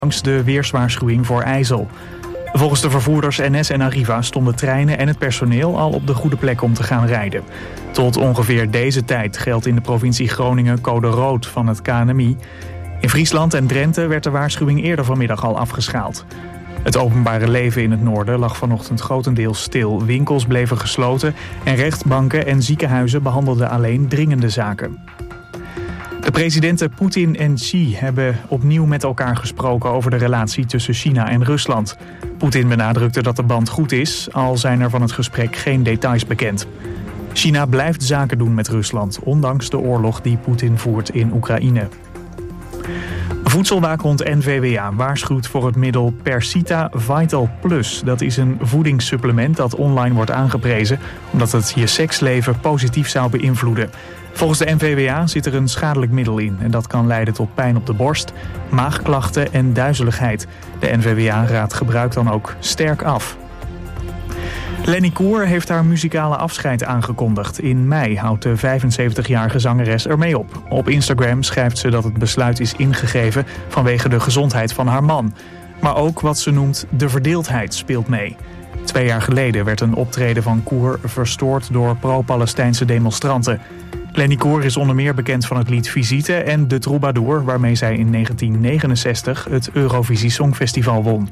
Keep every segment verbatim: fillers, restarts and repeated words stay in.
langs de weerswaarschuwing voor ijzel. Volgens de vervoerders N S en Arriva stonden treinen en het personeel al op de goede plek om te gaan rijden. Tot ongeveer deze tijd geldt in de provincie Groningen code rood van het K N M I. In Friesland en Drenthe werd de waarschuwing eerder vanmiddag al afgeschaald. Het openbare leven in het noorden lag vanochtend grotendeels stil. Winkels bleven gesloten en rechtbanken en ziekenhuizen behandelden alleen dringende zaken. De presidenten Poetin en Xi hebben opnieuw met elkaar gesproken over de relatie tussen China en Rusland. Poetin benadrukte dat de band goed is, al zijn er van het gesprek geen details bekend. China blijft zaken doen met Rusland, ondanks de oorlog die Poetin voert in Oekraïne. Voedselwaakhond N V W A waarschuwt voor het middel Persita Vital Plus. Dat is een voedingssupplement dat online wordt aangeprezen omdat het je seksleven positief zou beïnvloeden. Volgens de N V W A zit er een schadelijk middel in en dat kan leiden tot pijn op de borst, maagklachten en duizeligheid. De N V W A raadt gebruik dan ook sterk af. Lenny Koer heeft haar muzikale afscheid aangekondigd. In mei houdt de vijfenzeventigjarige zangeres ermee op. Op Instagram schrijft ze dat het besluit is ingegeven vanwege de gezondheid van haar man. Maar ook wat ze noemt de verdeeldheid speelt mee. Twee jaar geleden werd een optreden van Koer verstoord door pro-Palestijnse demonstranten. Lenny Koer is onder meer bekend van het lied Visite en De Troubadour, waarmee zij in negentien negenenzestig het Eurovisie Songfestival won.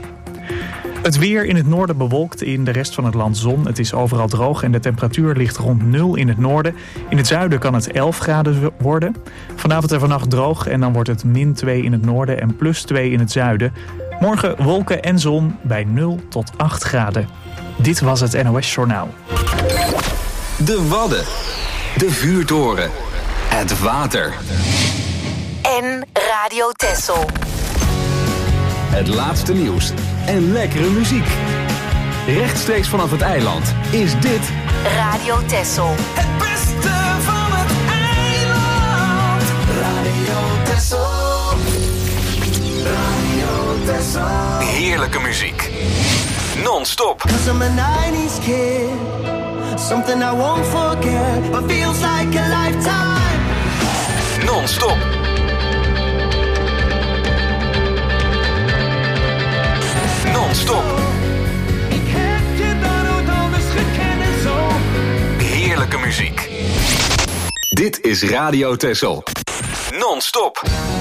Het weer in het noorden bewolkt, in de rest van het land zon. Het is overal droog en de temperatuur ligt rond nul in het noorden. In het zuiden kan het elf graden worden. Vanavond en vannacht droog en dan wordt het min twee in het noorden en plus twee in het zuiden. Morgen wolken en zon bij nul tot acht graden. Dit was het N O S Journaal. De Wadden. De vuurtoren. Het water. En Radio Texel. Het laatste nieuws en lekkere muziek. Rechtstreeks vanaf het eiland is dit Radio Texel. Het beste van het eiland. Radio Texel. Radio Texel. heerlijke muziek. Non-stop. 'Cause I'm a nineties kid. Something I won't forget. But feels like a lifetime. Non-stop. Non-stop. Ik heb je dan ook anders gekend en zo. Heerlijke muziek. Dit is Radio Texel. Non-stop.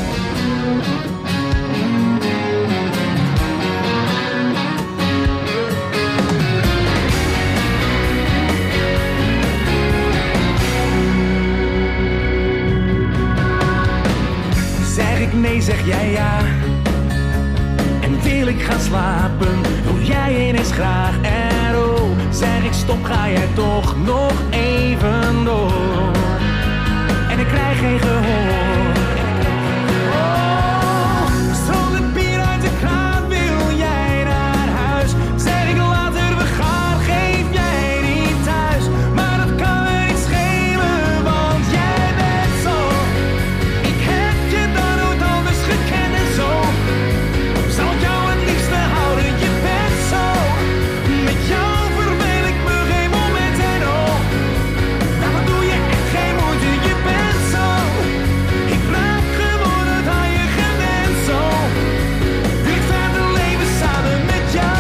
Zeg ik nee, zeg jij ja. En wil ik gaan slapen, doe jij ineens graag. En oh, zeg ik stop, ga jij toch nog even door. En ik krijg geen gehoor. Oh, strolend bier uit de kraan, wil jij naar huis? Zeg ik later, we gaan, geef jij niet thuis. Maar dat kan me niet schelen, want jij bent zo. Ik heb je dan ook anders gekend en zo. Zal ik jou het liefste houden, je bent zo. Met jou verveel ik me geen moment en oh. Daarom doe je echt geen moeite, je bent zo. Ik raak gewoon het aan je gewend zo. Wil ik verder leven samen met jou.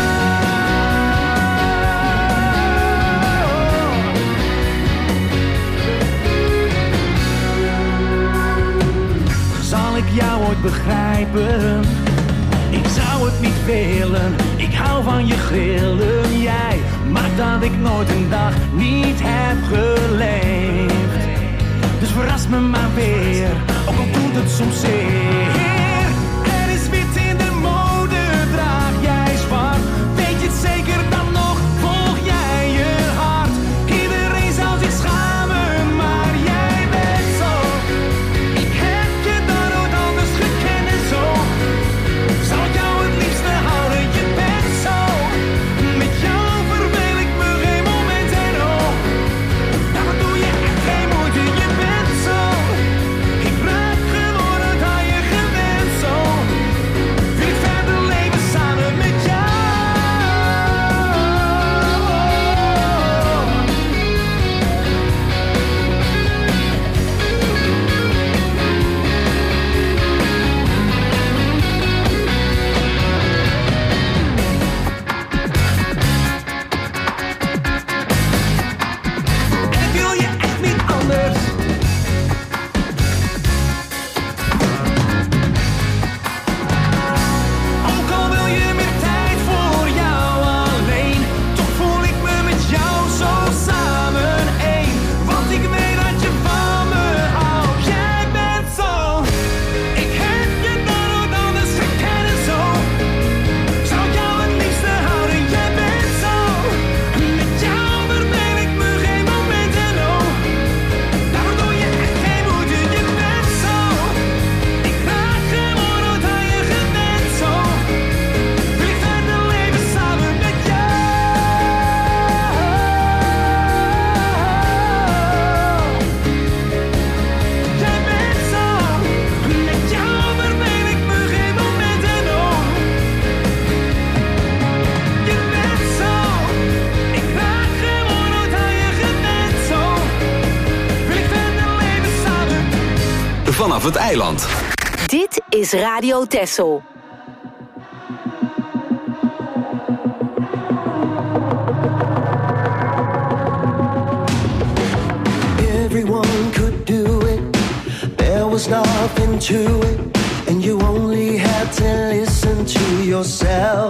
Zal ik jou ooit begrijpen? Ik zou het niet willen, ik hou van je grillen. Jij maakt dat ik nooit een dag niet heb geleefd. Dus verras me maar weer, ook al doet het soms zeer. Er is wit in de mode, draag jij zwart. Weet je het zeker dan nog, volg jij je hart. Iedereen zal zich schamen, maar jij bent zo. Ik heb je dan ook anders gekend en zo. Zal ik jou het liefste houden, je bent zo. Met jou verveel ik me geen moment en oh. Daarom doe je echt geen moeite, je bent zo. Ik raak gewoon het aan je gewend het eiland. Dit is Radio Texel. Everyone could do it. There was nothing to it. And you only had to listen to yourself.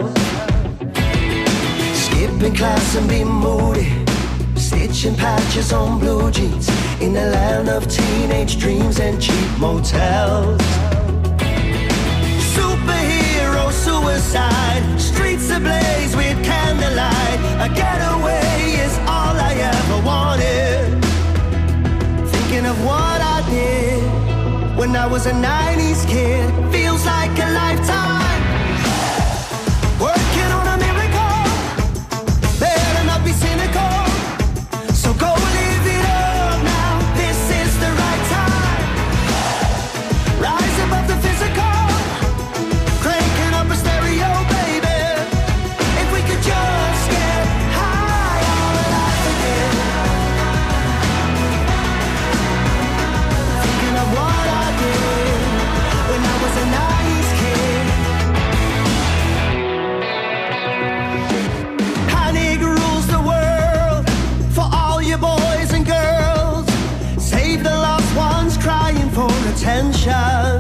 Skipping class and be moody. Stitching patches on blue jeans. In the land of teenage dreams and cheap motels. Superhero suicide. Streets ablaze with candlelight. A getaway is all I ever wanted. Thinking of what I did when I was a nineties kid, feels like a lifetime. Working on a miracle, better not be cynical. So go live it up now, this is the right time. Rise above the physical, cranking up a stereo, baby. If we could just get high on life again. Thinking of what I did when I was a nice kid. Panic rules the world for all you boys and girls. Save the lost ones crying for attention.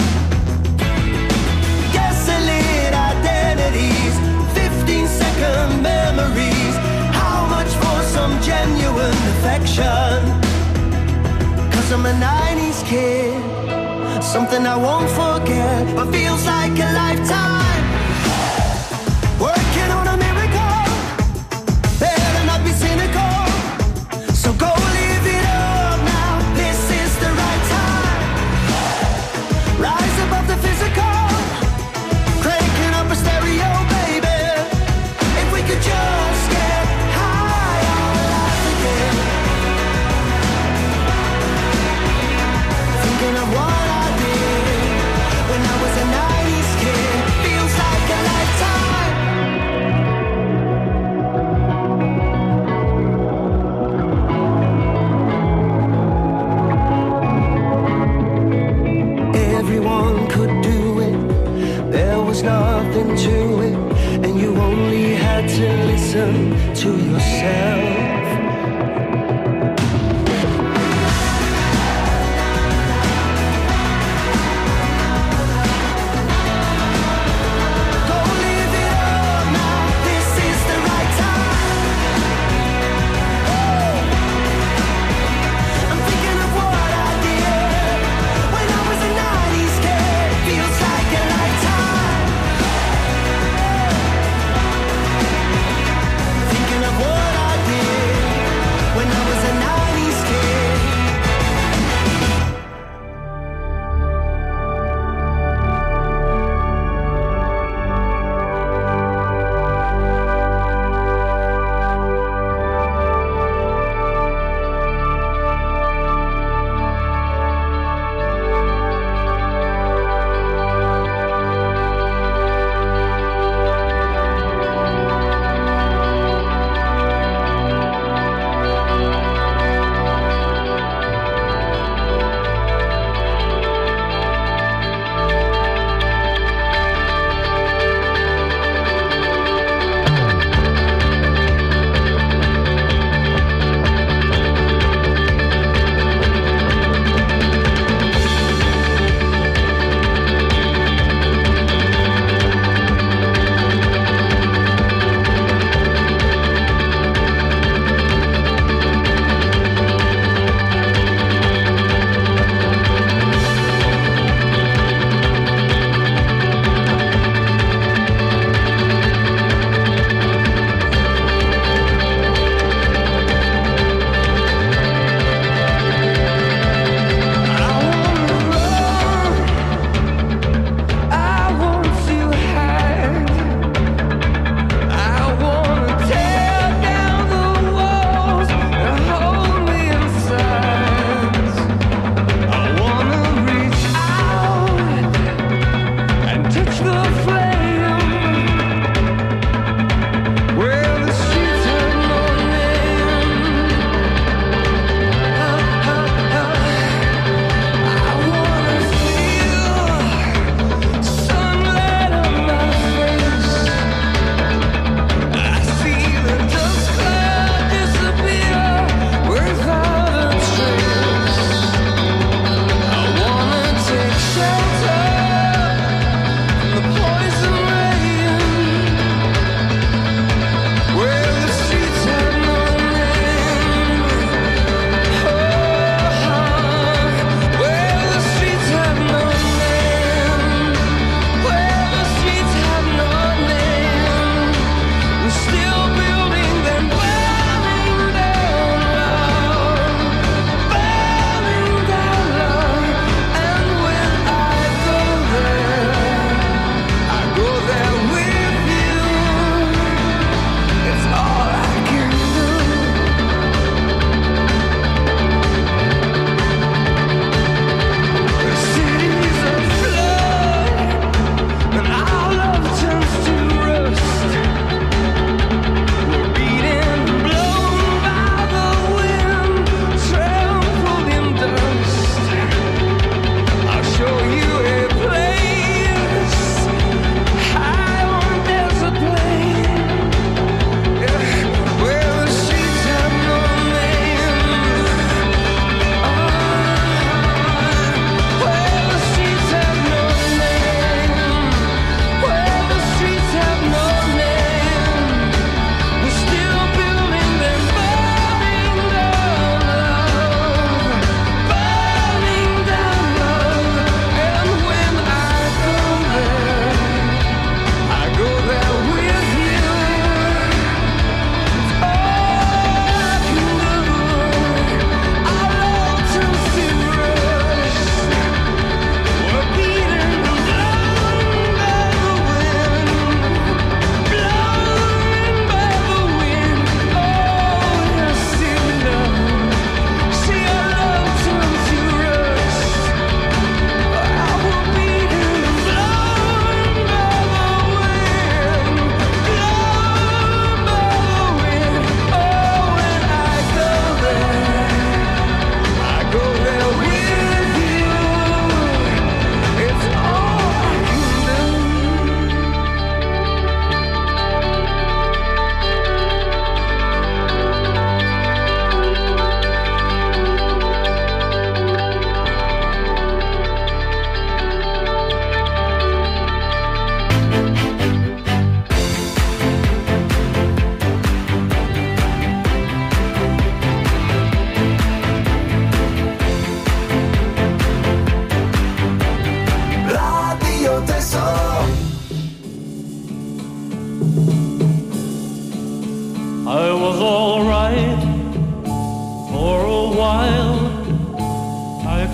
Gasoline identities, fifteen second memories. How much for some genuine affection? Cause I'm a nineties kid. Something I won't forget, but feels like a lifetime. Working on a miracle, better not be cynical. So go live it up now, this is the right time. Rise above the physical, cranking up a stereo, baby. If we could just get high on life again. Thinking of what I did when I was a nineties kid, feels like a lifetime. Everyone could do it, there was nothing to it, and you only had to listen to yourself. Go live it up now, this is the right time. I'm thinking of what I did when I was a nineties kid, feels like a lifetime. Thinking of what I did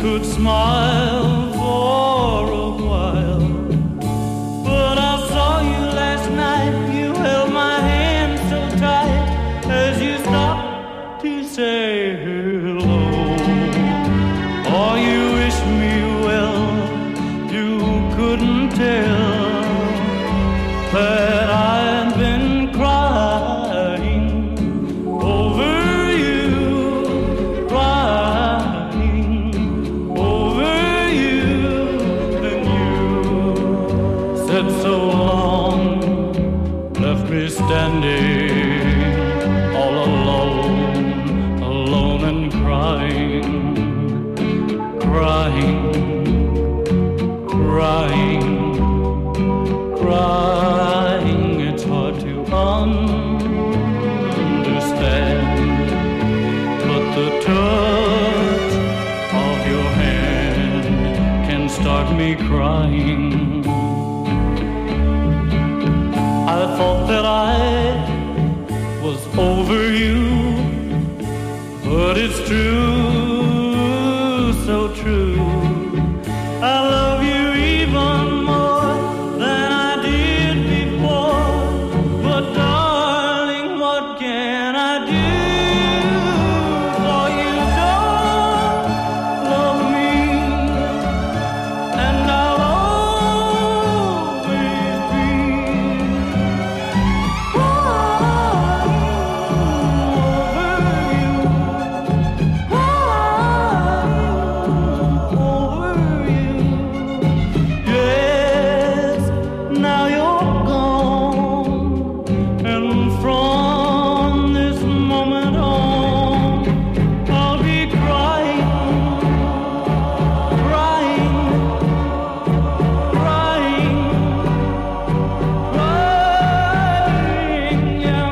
could smile for a while. But I saw you last night, you held my hand so tight as you stopped to say hello. Oh, you wish me well, you couldn't tell that I've been crying over you, crying over you, and you said so long, left me standing all alone, alone and crying, crying, crying, crying. It's hard to understand, but the touch of your hand can start me crying. I thought that I was over you, but it's true, so true. I love you even more than I did before. But darling, what can I do? For you don't love me, and I'll always be over you, yes, now you're gone, and from this moment on, I'll be crying, crying, crying, crying, yeah,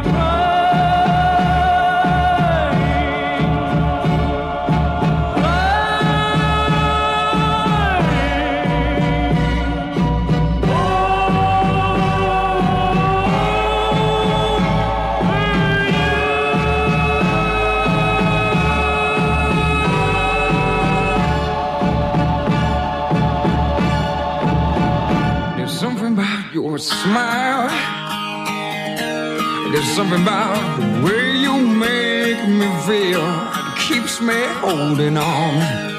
There's something about your smile. There's something about the way you make me feel. It keeps me holding on.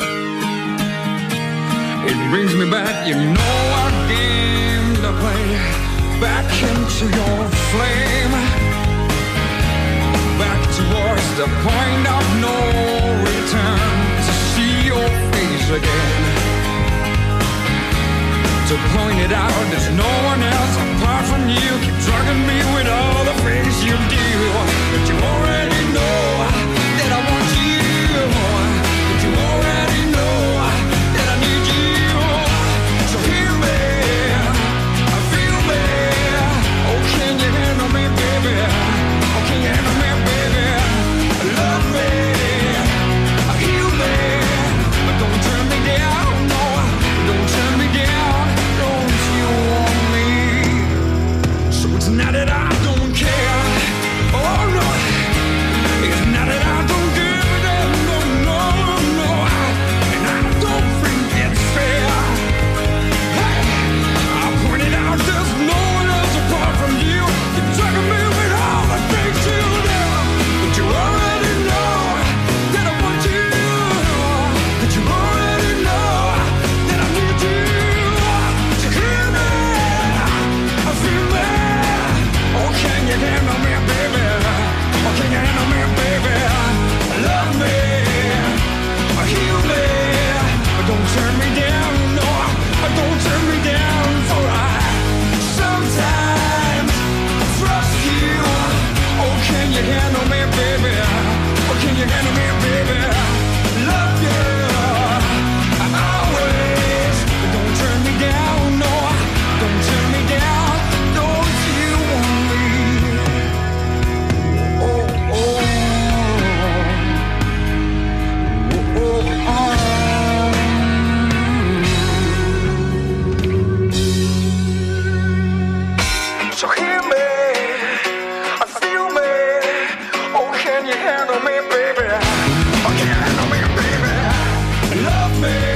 It brings me back, you know, our game to play. Back into your flame. Back towards the point of no return. To see your face again. To point it out, there's no one else apart from you. Keep drugging me with all the things you do. But you already know that I want you. But you already know that I need you. So hear me, feel me. Oh, can you handle me, baby? Oh, can you handle me, baby? Love me, heal me. But don't turn me down, no. Don't turn me down. Not that I don't care, oh no. It's not that I don't give a damn, no, no, no. And I don't think it's fair. Hey, I pointed out there's no one else apart from you. You're drugging me with all the things you do. But you already know that I want you. But you already know that I need you. To hear me, I feel me. Oh, can you handle me, baby? Oh, can you handle me, baby? Love me, heal me, but don't turn me down, no, don't turn me down, for I sometimes trust you. Oh, can you handle me, baby? Oh, can you handle me, baby? Love you, always, but don't turn me down, no, don't turn me down. Don't you want me? Oh, oh, oh, oh, oh. So hear me, feel me. Oh, can you handle me, baby? Oh, can you handle me, baby? Love me.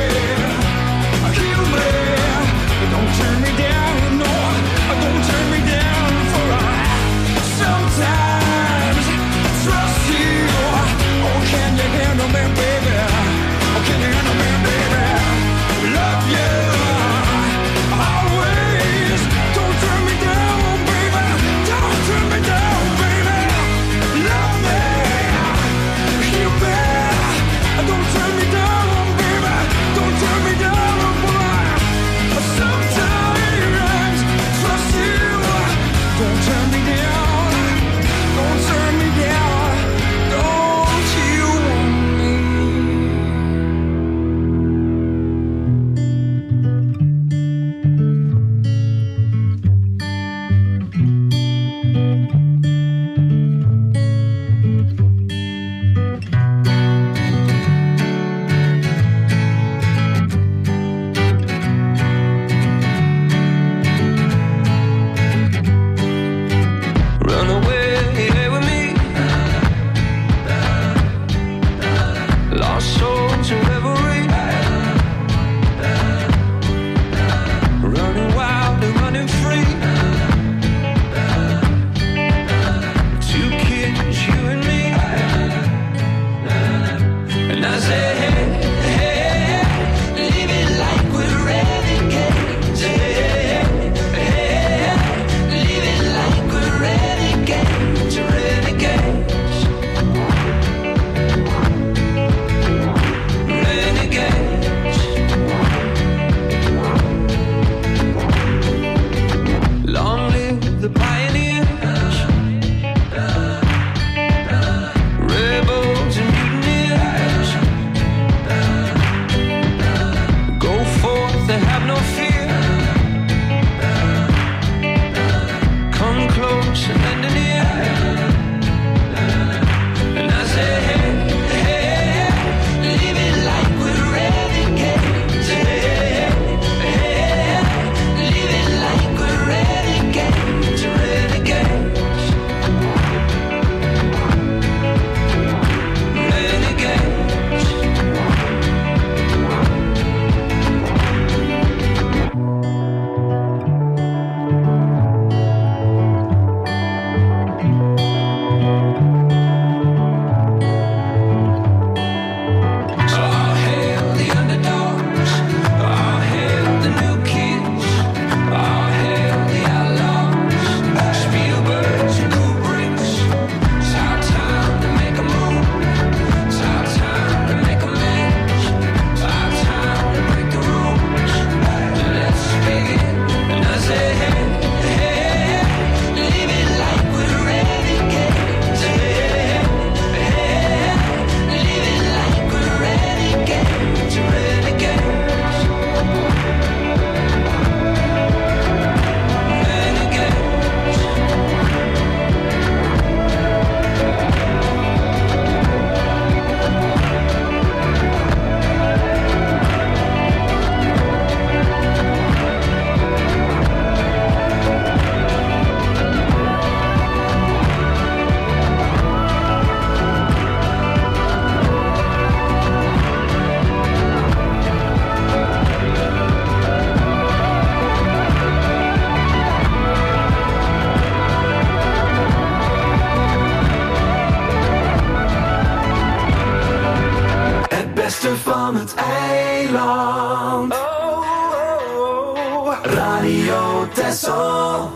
van het eiland. Oh, oh, oh. Radio Texel.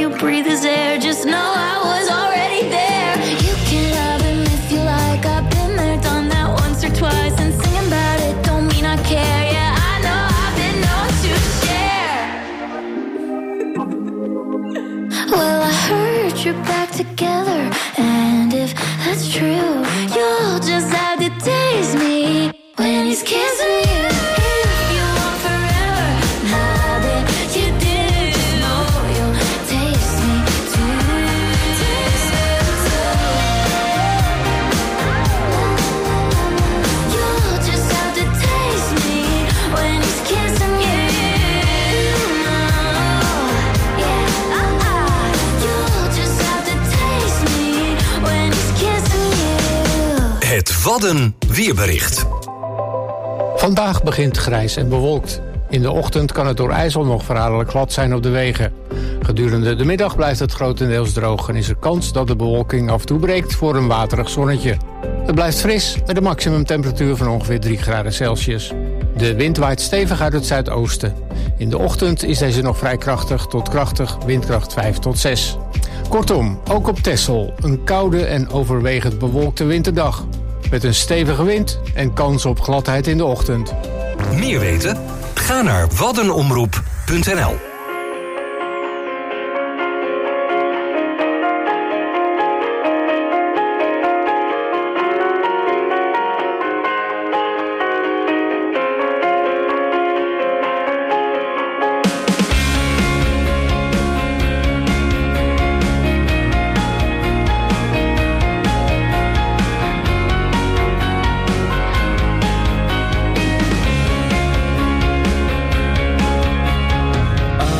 you breathe his air. Just know I was already there. You can love him if you like. I've been there, done that once or twice. And singing about it don't mean I care. Yeah, I know I've been known to share. Well, I heard you're back together, and if that's true, you'll just have to taste me when he's kissing you. If you want forever, now that you do, know you'll taste me too. Taste me too. You'll just have to taste me when he's kissing you. Yeah, uh-uh. You'll just have to taste me when he's kissing you. Het Wadden weerbericht. Vandaag begint grijs en bewolkt. In de ochtend kan het door ijzel nog verraderlijk glad zijn op de wegen. Gedurende de middag blijft het grotendeels droog en is er kans dat de bewolking af en toe breekt voor een waterig zonnetje. Het blijft fris met een maximumtemperatuur van ongeveer drie graden Celsius. De wind waait stevig uit het zuidoosten. In de ochtend is deze nog vrij krachtig tot krachtig, windkracht vijf tot zes. Kortom, ook op Texel een koude en overwegend bewolkte winterdag. Met een stevige wind en kans op gladheid in de ochtend. Meer weten? Ga naar waddenomroep punt n l. I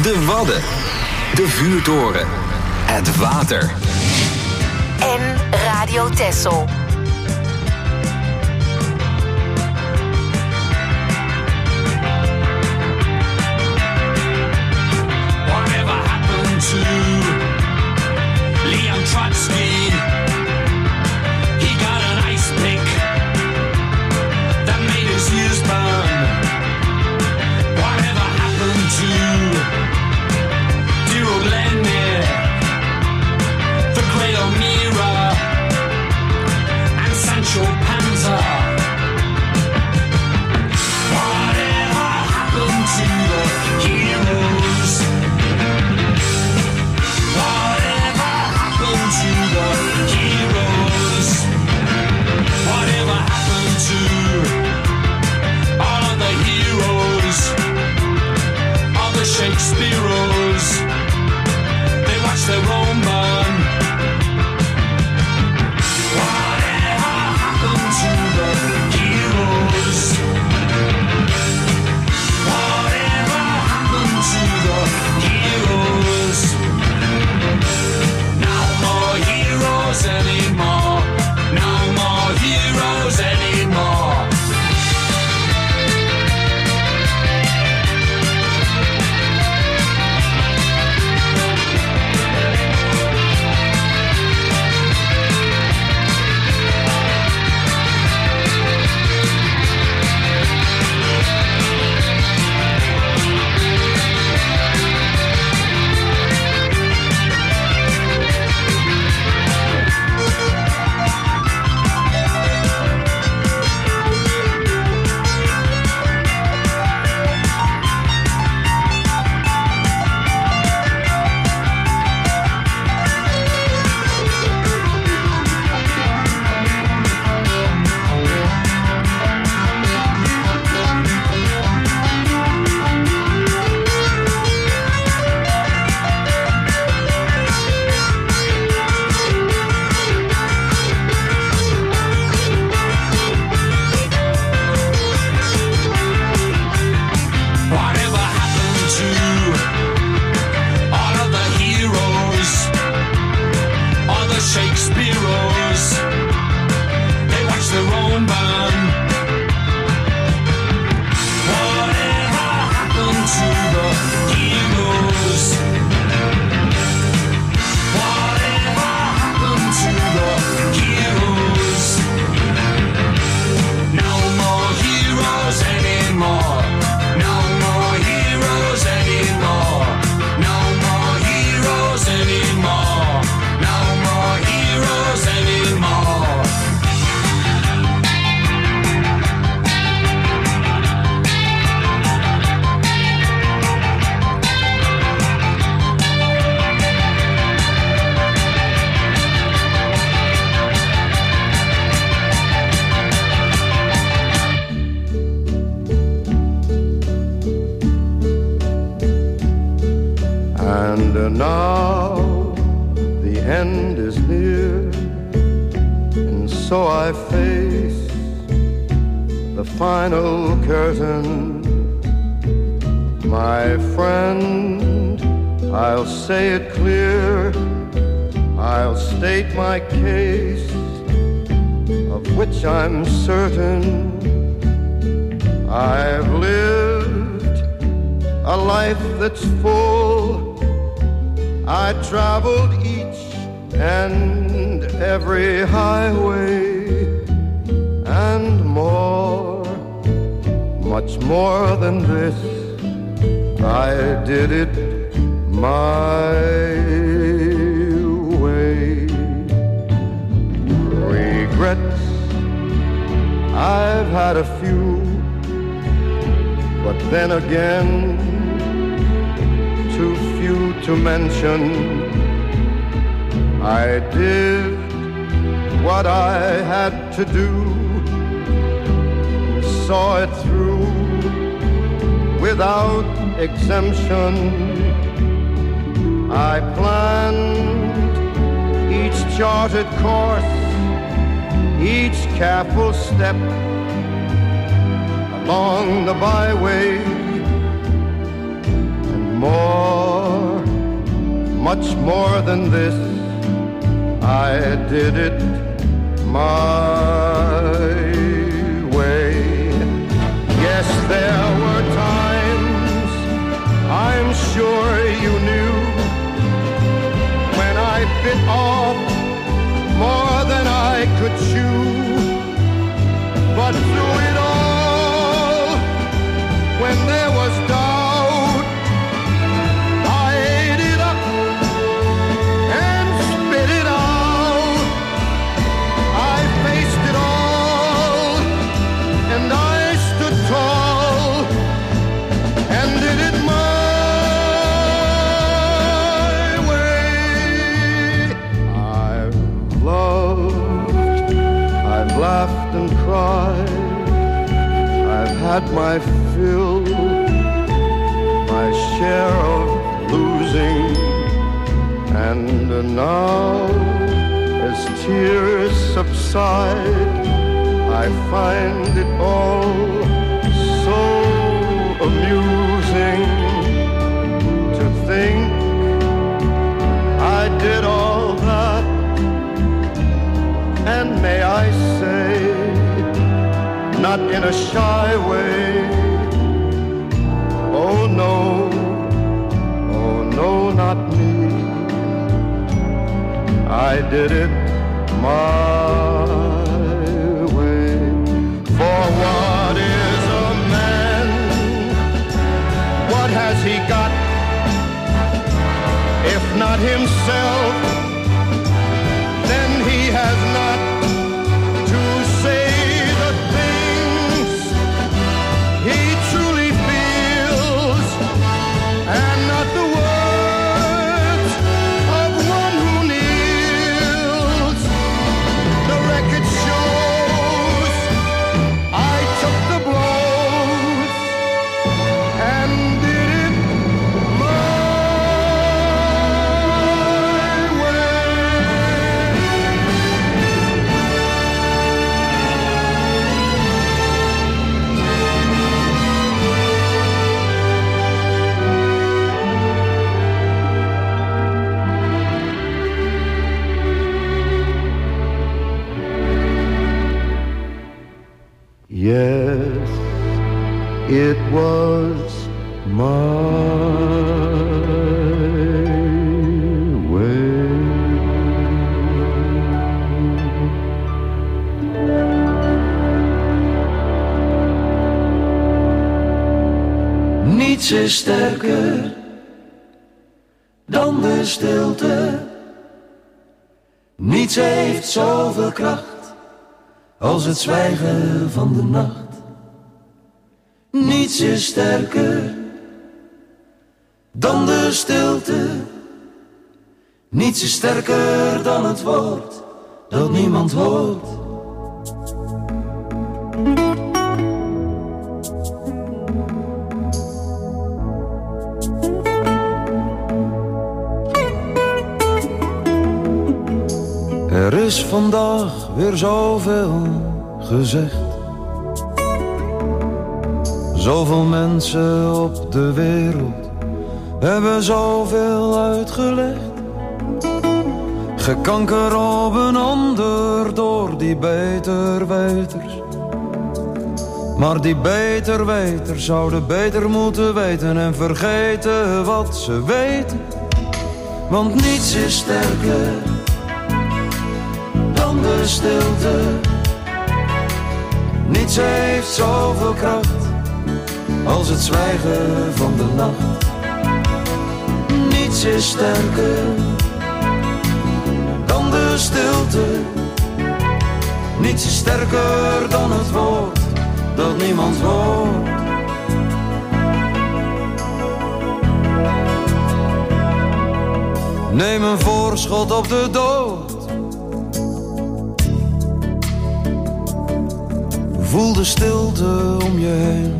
De Wadden. De vuurtoren. Het water. En Radio Texel. Whatever happened to Leon Trotsky? He got an ice pick that made his ears burn. Whatever happened to dear old Lenin, the great O'Meara, and Sancho Panza? Whatever happened to the heroes? Whatever happened to the heroes? Whatever happened to all of the heroes? All the Shakespeareos? They watch their own burn. Whatever happened to the heroes? Whatever happened to the heroes? No more heroes anymore. No more heroes anymore. Whatever happened to all of the heroes? All the Shakespeareos? They watch their own burn. Whatever happened to the heroes? Whatever happened to the heroes? No more heroes anymore. No more heroes anymore. No more heroes anymore. No more heroes anymore. And uh, now the end is near, and so I face the final curtain. My friend, I'll say it clear, I'll state my case, of which I'm certain. I've lived a life that's full. I traveled each and every highway, and more, much more than this. I did it my way. Regrets, I've had a few, but then again, too few to mention. I did what I had to do, saw it through without exemption. I planned each charted course, each careful step along the byway, and more much more than this. I did it my way. Yes, there were times, I'm sure you knew, when I bit off more than I could chew. But through it all, when there was doubt, I ate it up and spit it out. I faced it all and I stood tall and did it my way. I've loved, I've laughed and cried, I've had my fill, my share of losing, and now as tears subside, I find it all so amusing to think I did all that, and may I say, not in a shy way, oh no, oh no, not me. I did it my way. For what is a man? What has he got? If not himself, then he has not to say the things he truly feels, and not the words of one who kneels. The record shows I took the blows and did it my way. Yes, it was my way. Niets is sterker dan de stilte. Niets heeft zoveel kracht als het zwijgen van de nacht. Niets is sterker dan de stilte. Niets is sterker dan het woord dat niemand hoort. Er is vandaag weer zoveel gezegd. Zoveel mensen op de wereld hebben zoveel uitgelegd. Gekanker op een ander door die beterweters. Maar die beterweters zouden beter moeten weten en vergeten wat ze weten. Want niets is sterker dan de stilte. Niets heeft zoveel kracht als het zwijgen van de nacht. Niets is sterker dan de stilte. Niets is sterker dan het woord dat niemand hoort. Neem een voorschot op de dood. Voel de stilte om je heen.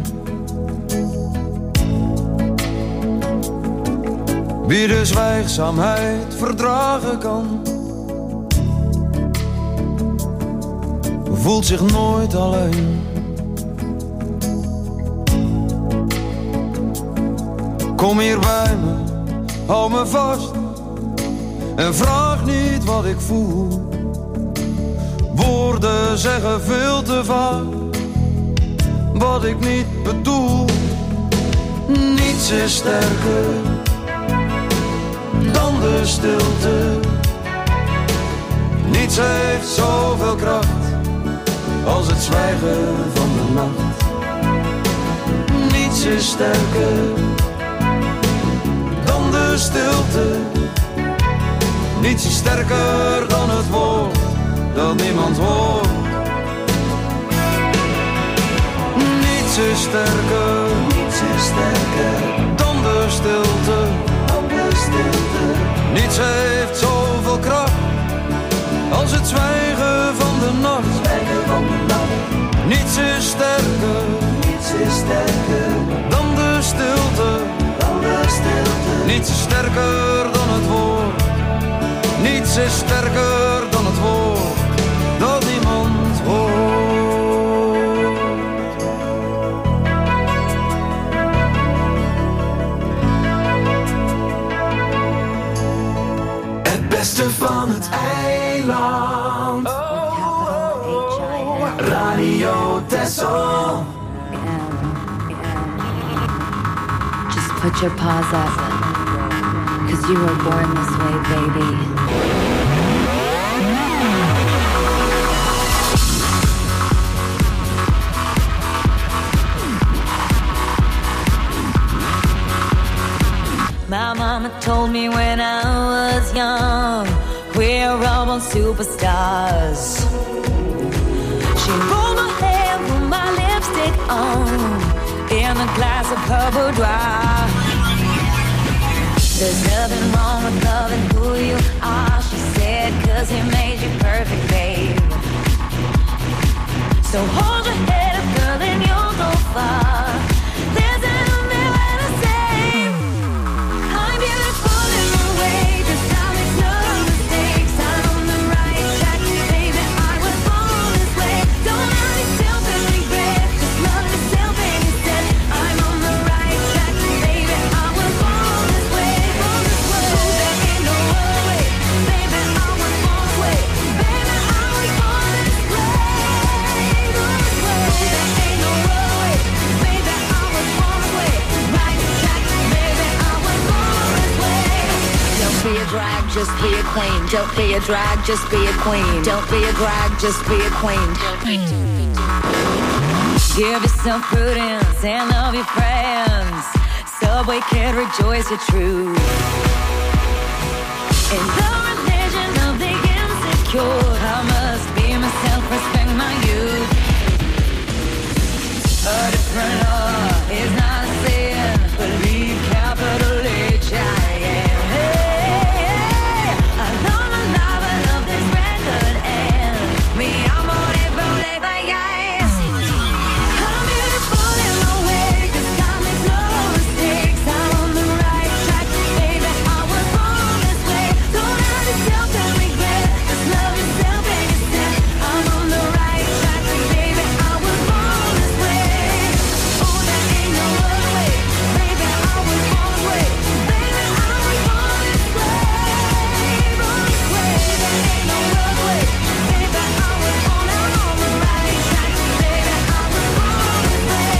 Wie de zwijgzaamheid verdragen kan, voelt zich nooit alleen. Kom hier bij me, hou me vast. En vraag niet wat ik voel. Woorden zeggen veel te vaak wat ik niet bedoel. Niets is sterker dan de stilte. Niets heeft zoveel kracht als het zwijgen van de nacht. Niets is sterker dan de stilte. Niets is sterker dan het woord dat niemand hoort. Niets is sterker, niets is sterker dan de stilte, dan de stilte. Niets heeft zoveel kracht als het zwijgen van de nacht, zwijgen van de nacht. Niets is sterker, niets is sterker dan de stilte, dan de stilte. Niets is sterker dan het woord. Niets is sterker dan het woord dat niemand hoort. Het beste van het eiland. Radio Texel. Just put your paws up, 'cause you were born this way, baby. My mama told me when I was young, we're all born superstars. She rolled my hair, put my lipstick on, in a glass of her boudoir. There's nothing wrong with loving who you are, she said, 'cause he made you perfect, babe. So hold your head up, girl, and you'll go far. There's an million to say. I'm beautiful in my way, 'cause I make no mistakes. I'm on the right track, baby, I was born this way. Don't hurt yourself and regret, just love yourself instead. I'm on the right track, baby, I was born this way, born this way. Oh, there ain't no other way, baby, I was born this way. Baby, I was born this way, born this way. Oh, there ain't no other way, baby, I was born this way. Right track, baby, I was born this way. Don't be a drag, just be a queen. Don't be a drag, just be a queen. Don't be a drag, just be a queen. Give yourself prudence and love your friends. Subway kid, rejoice your truth. In the religion of the insecure, I must be myself, respect my youth. A different law is not a sin. Believe capital H I am. Hey, hey, I love my life, I love this record, and me, I'm on it, roll it like ice. I'm beautiful in my way, 'cause I make no mistakes. I'm on the right track, baby, I was born this way. Don't hurt yourself and regret, just love yourself instead. I'm on the right track, baby, I was born this way. Oh, there ain't no other way, baby, I was born this way. Baby, I was born this way, born this way. There ain't no other way, baby, I was born. I'm on the right track, baby, I was born this way.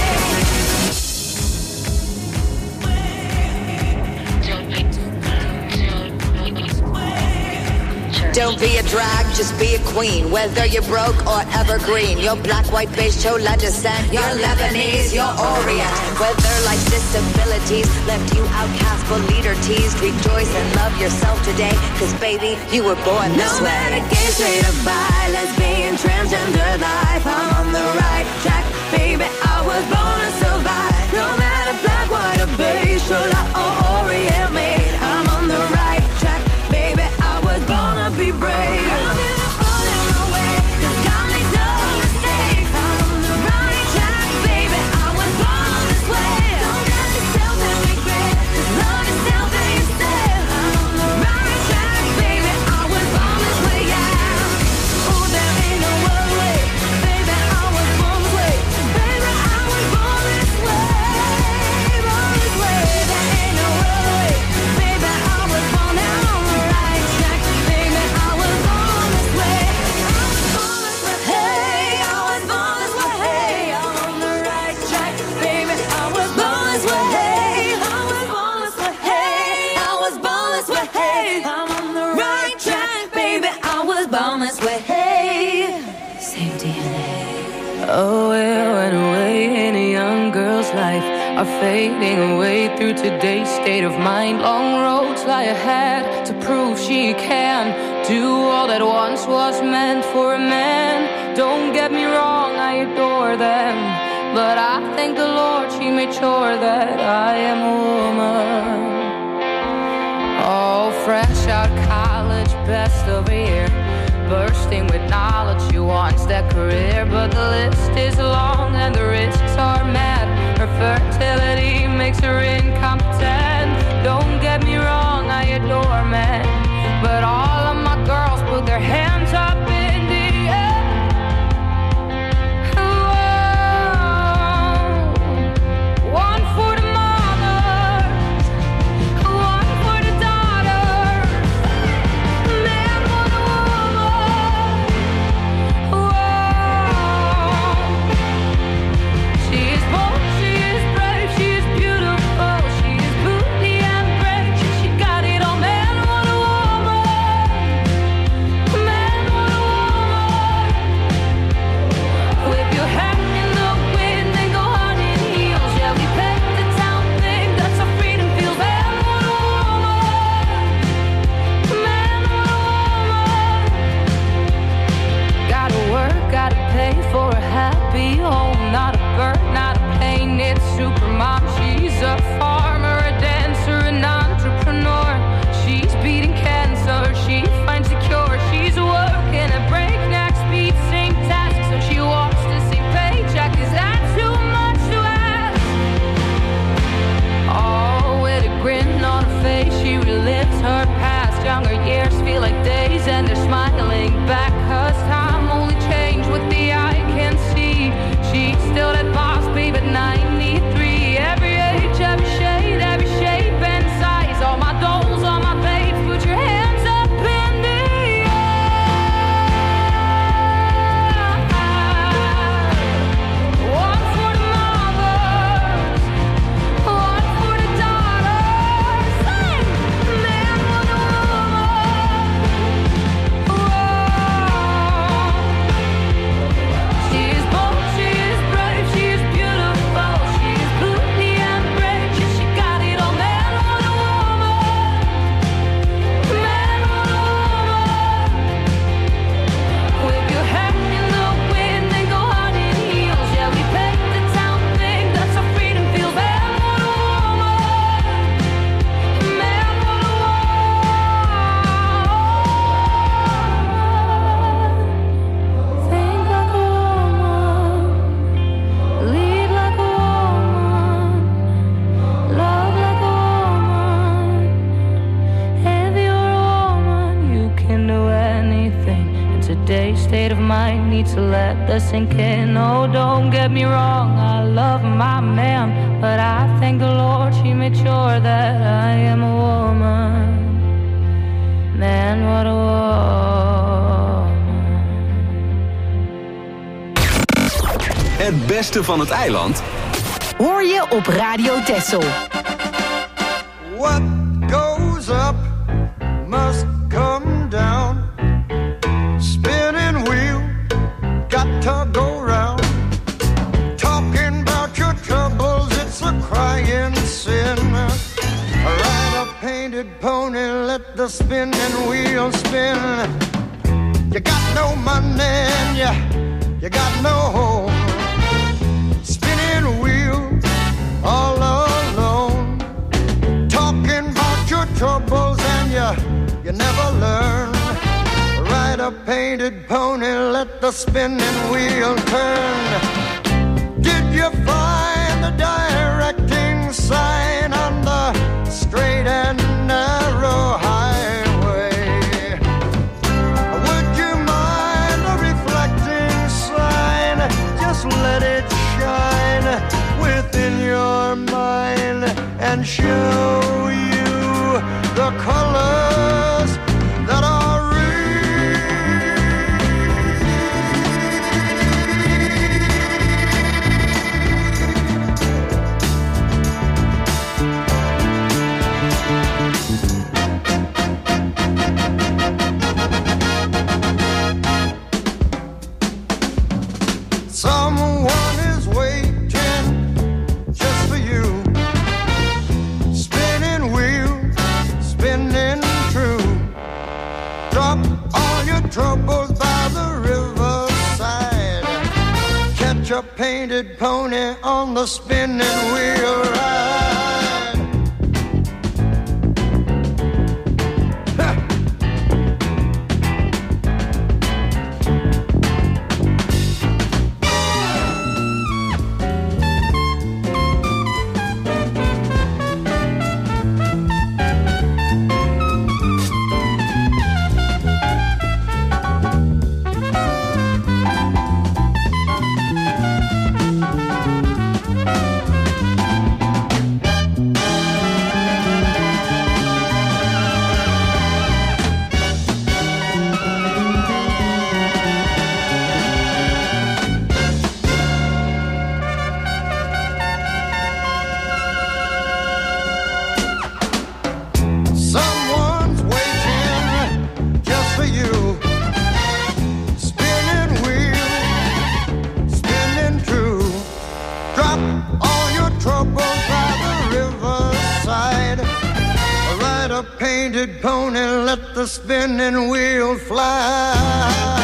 Don't be a drag, just be a queen. Whether you're broke or evergreen, you're black, white, beige, chola descent, you're Lebanese, you're Orient. Whether life's disabilities left you outcast but leader teased, rejoice and love yourself today, 'cause baby, you were born this No way. matter gay, straight or bi, lesbian, transgender life, I'm on the right track, baby, I was born to survive. No matter black, white or beige, chola or Orient made, I'm on the right track, baby, I was born to be brave. I'm beautiful in my way, 'cause God makes no mistakes. I'm on the right track, baby, I was born this way. Don't hurt yourself and regret, just love yourself instead. I'm on the right track, baby, I was born this way, yeah. Oh, there ain't no other way, baby, I was born this way. Baby, I was born feels life are fading away through today's state of mind. Long roads lie ahead to prove she can do all that once was meant for a man. Don't get me wrong, I adore them, but I thank the Lord she made sure that I am a woman. Oh, fresh out of college, best of a year, bursting with knowledge, she wants that career. But the list is long and the risks are mad. Her fertility makes her incompetent. Don't get me wrong, I adore men, but all of my girls put their hands up in the air. Whoa. One for the mothers, one for the daughters, man for the woman. Whoa. She is bold, she is brave, she is beautiful, she is booty and brave, she got it all. Man, what a woman, man, what a woman. Whip your hand in the wind and go hard in heels. Yeah, we pet the town thing, that's how freedom feels. Man, what a woman, man, what a woman. Gotta work, gotta pay for a happy home. Not a bird, not a plane, it's supermom. She's a farmer, a dancer, an entrepreneur. She's beating cancer, she finds the cure. She's working at breakneck speed, same task, so she walks the same paycheck. Is that too much to ask? Oh, with a grin on her face, she relives her past. Younger years feel like days and they're smiling back, 'cause time only changed what the eye can see. She's still that boss babe at ninety-three. Every age, every shade, every shape and size. All my dolls, all my babes, put your hands up in the air. One for the mothers, one for the daughters. Sing, man, what a woman. Whoa. She is bold, she is brave, she is beautiful, she is booty and brave, yeah, she got it all. Man, what a woman, man, what a woman. Whip your hand in the wind and go hard in heels. Yeah, we pet the town thing, that's how freedom feels. Man, what a woman, man, what a woman. Think like a woman, lead like a woman, love like a woman. If you're a woman, you can do anything. And today's state of mind needs to let that sink in. Oh, don't get me wrong, I love my man, but I thank the Lord she made sure that I am a woman. Man, what a woman. Het beste van het eiland Hoor je op Radio Texel. What goes up must come down. Spinning wheel, got to go round. Talking about your troubles, it's a crying sin. Ride a painted pony, let the spinning wheel spin. You got no money and you, you got no home. Spinning wheel, all alone. Talking about your troubles and you, you never learn. Ride a painted pony, let the spinning wheel turn. Did you find the directing sign on the straight and narrow highway? Would you mind a reflecting sign? Just let it shine within your mind and show you the colors that are real. Someone is waiting painted pony on the spinning wheel ride. Ha! Someone's waiting just for you. Spinning wheel, spinning true. Drop all your troubles by the riverside. Ride a painted pony, let the spinning wheel fly.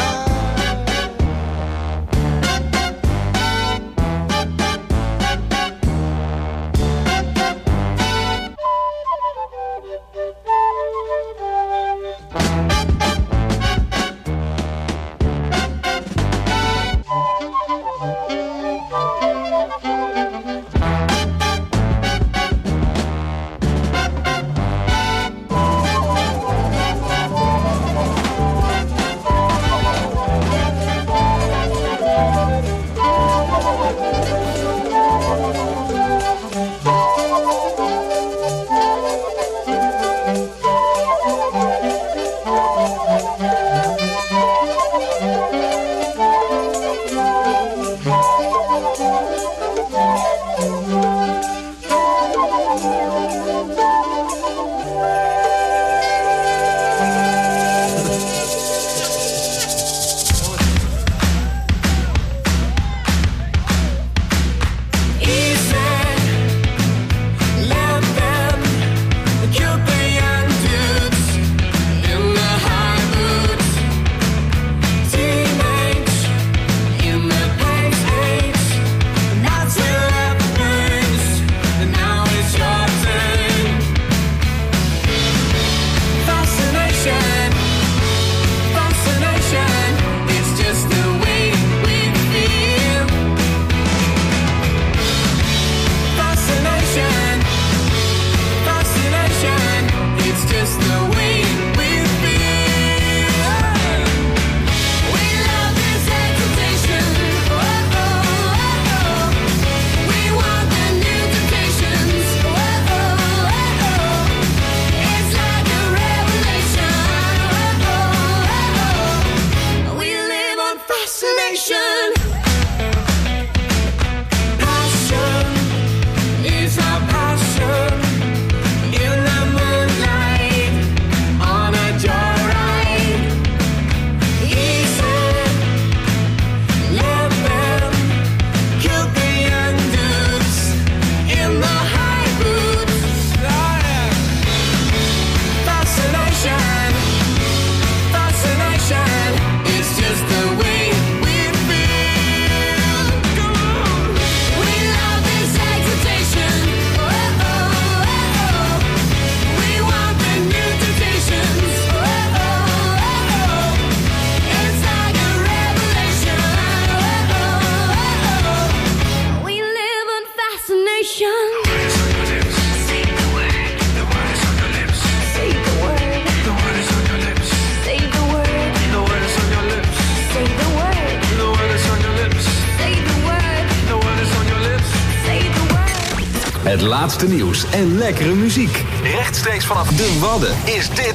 Het laatste nieuws en lekkere muziek. Rechtstreeks vanaf de Wadden is dit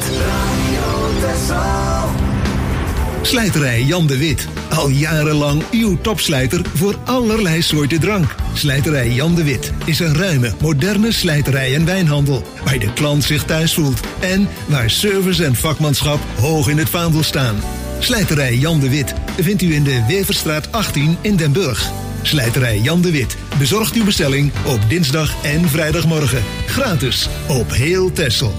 Slijterij Jan de Wit. Al jarenlang uw topslijter voor allerlei soorten drank. Slijterij Jan de Wit is een ruime, moderne slijterij en wijnhandel. Waar de klant zich thuis voelt. En waar service en vakmanschap hoog in het vaandel staan. Slijterij Jan de Wit vindt u in de Weverstraat achttien in Den Burg. Slijterij Jan de Wit bezorgt uw bestelling op dinsdag en vrijdagmorgen. Gratis op heel Texel.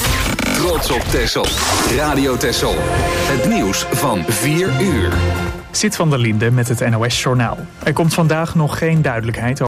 Trots op Texel. Radio Texel. Het nieuws van vier uur. Sit van der Linde met het N O S Journaal. Er komt vandaag nog geen duidelijkheid over